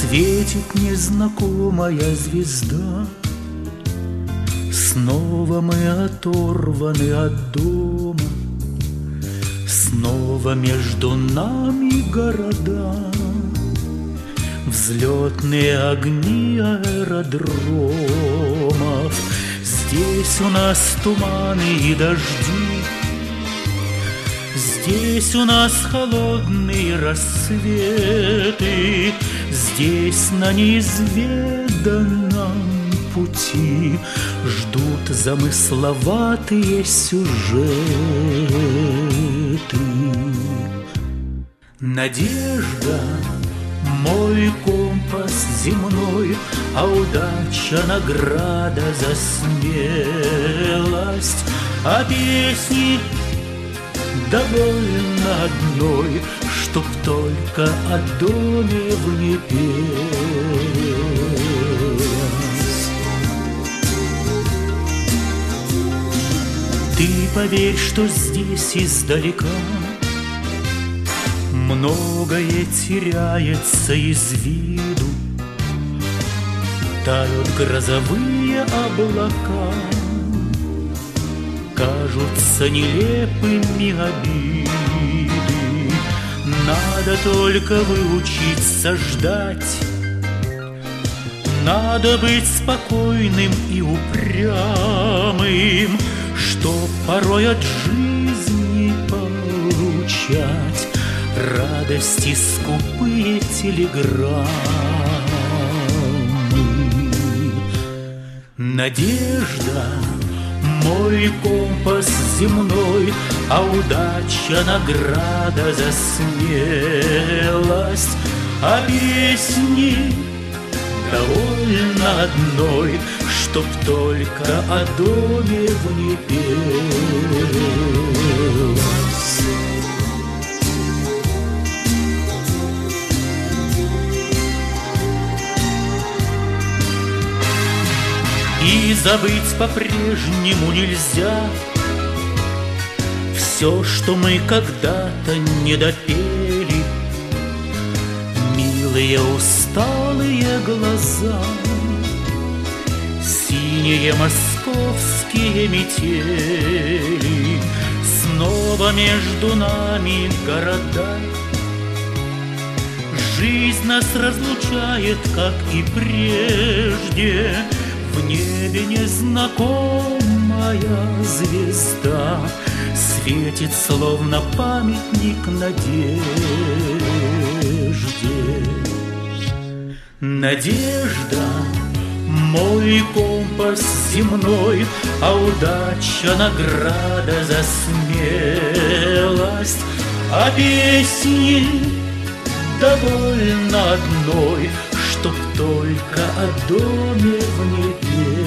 Светит незнакомая звезда. Снова мы оторваны от дома, снова между нами города, взлетные огни аэродромов. Здесь у нас туманы и дожди, здесь у нас холодные рассветы, здесь на неизведанном пути ждут замысловатые сюжеты. Надежда — мой компас земной, а удача — награда за смелость, а песни довольно одной, чтоб только о доме в ней пелось. Ты поверь, что здесь издалека многое теряется из виду, тают грозовые облака, кажутся нелепыми обиды. Надо только выучиться ждать, надо быть спокойным и упрямым, чтоб порой от жизни получать радости скупые телеграммы. Надежда — мой компас земной, а удача — награда за смелость, а песни довольно одной, чтоб только о доме в ней пелось. И забыть по-прежнему нельзя все, что мы когда-то не допели. Милые усталые глаза, синие московские метели, снова между нами города. Жизнь нас разлучает, как и прежде. В небе незнакомая звезда светит, словно памятник надежде. Надежда — мой компас земной, а удача — награда за смелость, а песни довольно одной, чтоб только о доме в ней пелось.